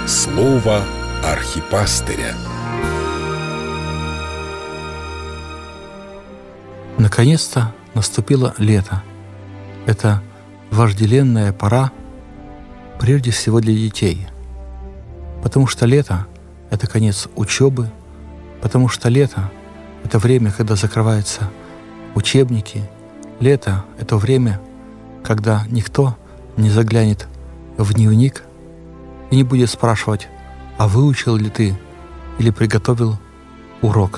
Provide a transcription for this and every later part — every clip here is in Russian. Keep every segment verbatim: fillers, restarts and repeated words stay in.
Слово архипастыря. Наконец-то наступило лето. Это вожделенная пора прежде всего для детей. Потому что лето — это конец учебы, потому что лето — это время, когда закрываются учебники. Лето — это время, когда никто не заглянет в дневник и не будет спрашивать, а выучил ли ты или приготовил урок.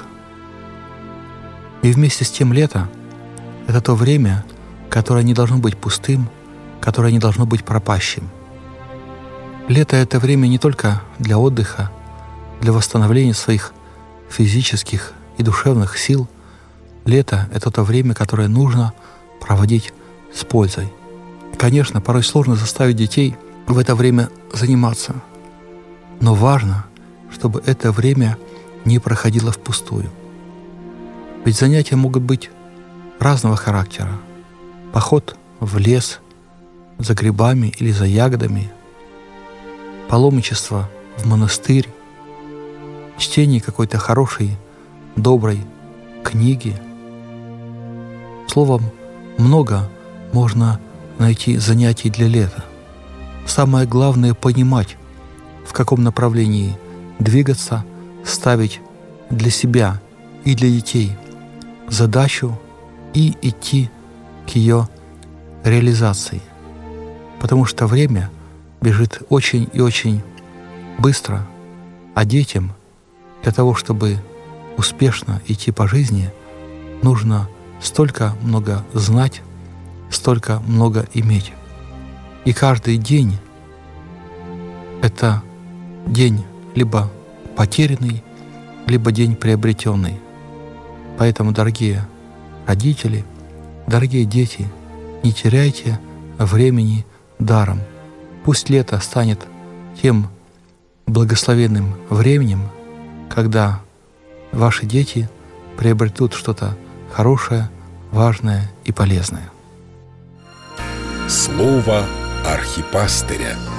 И вместе с тем лето — это то время, которое не должно быть пустым, которое не должно быть пропащим. Лето — это время не только для отдыха, для восстановления своих физических и душевных сил. Лето — это то время, которое нужно проводить с пользой. Конечно, порой сложно заставить детей в это время заниматься, но важно, чтобы это время не проходило впустую. Ведь занятия могут быть разного характера. Поход в лес за грибами или за ягодами, паломничество в монастырь, чтение какой-то хорошей, доброй книги. Словом, много можно найти занятий для лета. Самое главное — понимать, в каком направлении двигаться, ставить для себя и для детей задачу и идти к ее реализации. Потому что время бежит очень и очень быстро, а детям для того, чтобы успешно идти по жизни, нужно столько много знать, столько много иметь. И каждый день — это день либо потерянный, либо день приобретенный. Поэтому, дорогие родители, дорогие дети, не теряйте времени даром. Пусть лето станет тем благословенным временем, когда ваши дети приобретут что-то хорошее, важное и полезное. Слово архипастыря.